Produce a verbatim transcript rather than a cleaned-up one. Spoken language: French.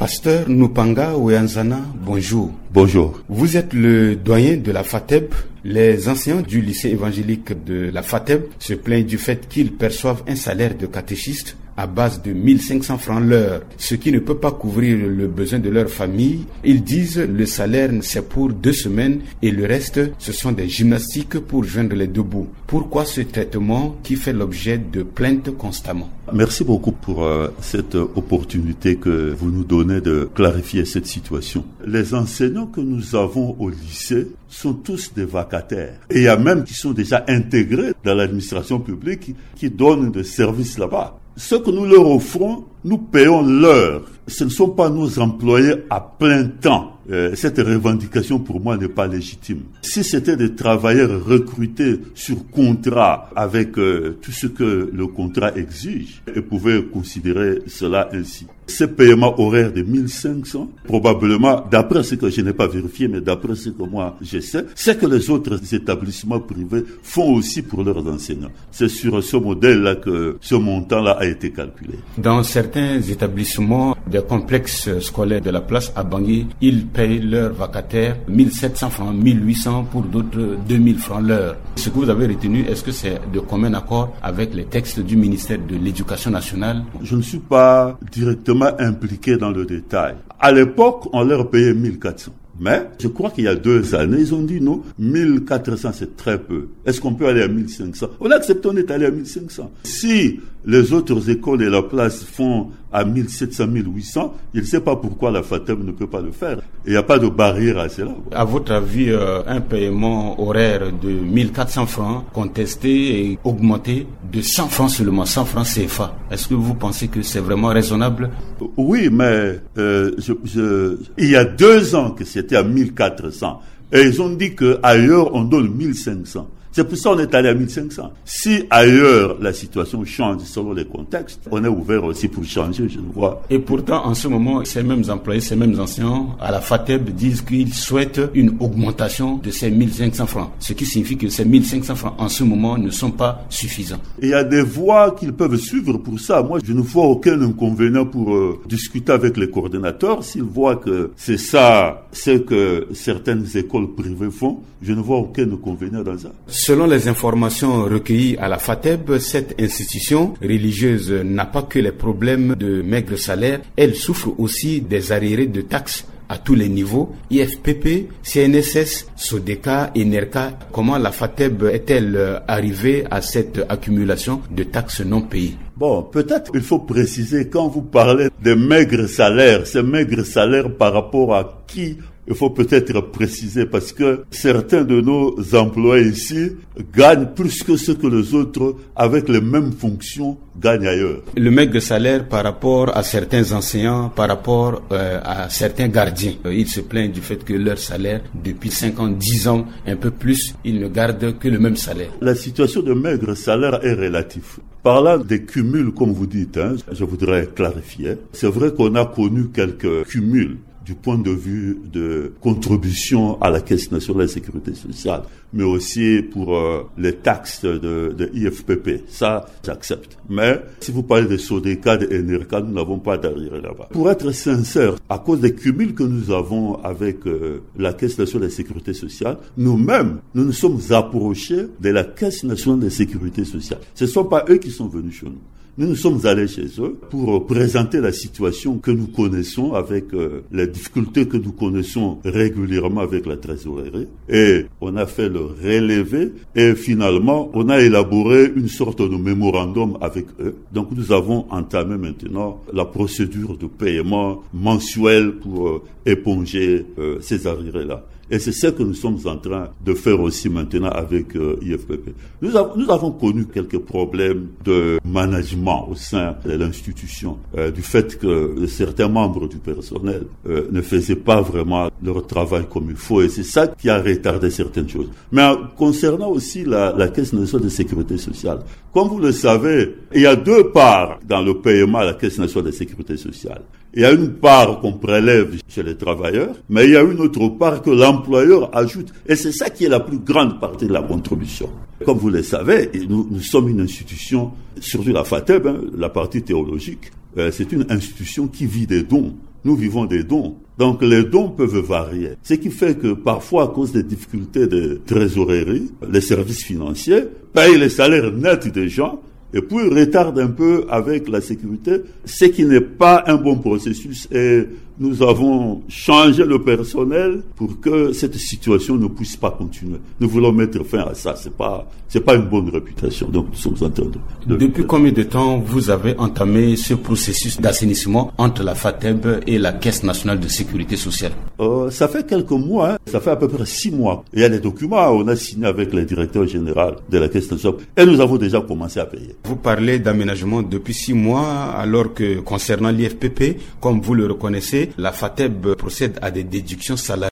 Pasteur Nupanga Ouyanzana, bonjour. Bonjour. Vous êtes le doyen de la FATEB. Les enseignants du lycée évangélique de la FATEB se plaignent du fait qu'ils perçoivent un salaire de catéchiste à base de mille cinq cents francs l'heure, ce qui ne peut pas couvrir le besoin de leur famille. Ils disent le salaire c'est pour deux semaines et le reste ce sont des gymnastiques pour joindre les deux bouts. Pourquoi ce traitement qui fait l'objet de plaintes constamment? Merci beaucoup pour euh, cette opportunité que vous nous donnez de clarifier cette situation. Les enseignants que nous avons au lycée sont tous des vacataires. Et il y a même qui sont déjà intégrés dans l'administration publique qui donnent des services là-bas. Ce que nous leur offrons, nous payons l'heure. Ce ne sont pas nos employés à plein temps. Euh, cette revendication pour moi n'est pas légitime. Si c'était des travailleurs recrutés sur contrat avec euh, tout ce que le contrat exige, ils pouvaient considérer cela ainsi. Ce paiement horaire de mille cinq cents, probablement, d'après ce que je n'ai pas vérifié, mais d'après ce que moi je sais, c'est que les autres établissements privés font aussi pour leurs enseignants. C'est sur ce modèle-là que ce montant-là a été calculé. Dans certains établissements des complexes scolaires de la place à Bangui, ils payent leurs vacataires mille sept cents francs, mille huit cents, pour d'autres deux mille francs l'heure. Ce que vous avez retenu, est-ce que c'est de commun accord avec les textes du ministère de l'Éducation nationale? Je ne suis pas directement impliqué dans le détail. À l'époque, on leur payait mille quatre cents. Mais je crois qu'il y a deux années, ils ont dit non, mille quatre cents c'est très peu. Est-ce qu'on peut aller à mille cinq cents? On a accepté, on est allé à mille cinq cents. Si les autres écoles et la place font à mille sept cents, mille huit cents, je ne sais pas pourquoi la FATEB ne peut pas le faire. Il n'y a pas de barrière à cela. À votre avis, euh, un paiement horaire de mille quatre cents francs contesté et augmenté de cent francs seulement, cent francs C F A, est-ce que vous pensez que c'est vraiment raisonnable? Oui, mais euh, je, je, il y a deux ans que c'était à mille quatre cents et ils ont dit qu'ailleurs on donne mille cinq cents. C'est pour ça qu'on est allé à mille cinq cents. Si ailleurs la situation change selon les contextes, on est ouvert aussi pour changer, je le vois. Et pourtant, en ce moment, ces mêmes employés, ces mêmes enseignants à la FATEB disent qu'ils souhaitent une augmentation de ces mille cinq cents francs. Ce qui signifie que ces mille cinq cents francs en ce moment ne sont pas suffisants. Il y a des voies qu'ils peuvent suivre pour ça. Moi, je ne vois aucun inconvénient pour euh, discuter avec les coordonnateurs. S'ils voient que c'est ça, ce que certaines écoles privées font, je ne vois aucun inconvénient dans ça. Selon les informations recueillies à la FATEB, cette institution religieuse n'a pas que les problèmes de maigre salaire, elle souffre aussi des arriérés de taxes à tous les niveaux, I F P P, C N S S, SODECA et NERCA. Comment la FATEB est-elle arrivée à cette accumulation de taxes non payées? Bon, peut-être il faut préciser, quand vous parlez de maigres salaires, ces maigres salaires par rapport à qui? Il faut peut-être préciser parce que certains de nos employés ici gagnent plus que ce que les autres avec les mêmes fonctions gagnent ailleurs. Le maigre salaire par rapport à certains enseignants, par rapport euh, à certains gardiens. Ils se plaignent du fait que leur salaire, depuis cinq ans, dix ans, un peu plus, ils ne gardent que le même salaire. La situation de maigre salaire est relative. Parlant des cumuls, comme vous dites, hein, je voudrais clarifier. C'est vrai qu'on a connu quelques cumuls du point de vue de contribution à la Caisse nationale de sécurité sociale, mais aussi pour euh, les taxes de, de I F P P. Ça, j'accepte. Mais si vous parlez de SODECA, de NERCA, nous n'avons pas d'arriéré là-bas. Pour être sincère, à cause des cumuls que nous avons avec euh, la Caisse nationale de sécurité sociale, nous-mêmes, nous nous sommes approchés de la Caisse nationale de sécurité sociale. Ce ne sont pas eux qui sont venus chez nous. Nous nous sommes allés chez eux pour présenter la situation que nous connaissons avec euh, les difficultés que nous connaissons régulièrement avec la trésorerie. Et on a fait le relevé et finalement, on a élaboré une sorte de mémorandum avec eux. Donc nous avons entamé maintenant la procédure de paiement mensuel pour euh, éponger euh, ces arriérés-là. Et c'est ce que nous sommes en train de faire aussi maintenant avec euh, I F P P. Nous, av- nous avons connu quelques problèmes de management au sein de l'institution, euh, du fait que certains membres du personnel euh, ne faisaient pas vraiment leur travail comme il faut. Et c'est ça qui a retardé certaines choses. Mais euh, concernant aussi la, la Caisse nationale de sécurité sociale, comme vous le savez, il y a deux parts dans le paiement à la Caisse nationale de sécurité sociale. Il y a une part qu'on prélève chez les travailleurs, mais il y a une autre part que l'employeur ajoute. Et c'est ça qui est la plus grande partie de la contribution. Comme vous le savez, nous, nous sommes une institution, surtout la FATEB, hein, la partie théologique, euh, c'est une institution qui vit des dons. Nous vivons des dons. Donc les dons peuvent varier. Ce qui fait que parfois, à cause des difficultés de trésorerie, les services financiers payent les salaires nets des gens et puis retardent un peu avec la sécurité, ce qui n'est pas un bon processus. Et nous avons changé le personnel pour que cette situation ne puisse pas continuer. Nous voulons mettre fin à ça. C'est pas, c'est pas une bonne réputation. Donc nous sommes en train de... de Depuis combien de temps vous avez entamé ce processus d'assainissement entre la FATEB et la Caisse nationale de sécurité sociale? Euh, ça fait quelques mois, hein. Ça fait à peu près six mois. Il y a des documents, on a signé avec le directeur général de la Caisse nationale et nous avons déjà commencé à payer. Vous parlez d'aménagement depuis six mois, alors que concernant l'I F P P, comme vous le reconnaissez, la FATEB procède à des déductions salariales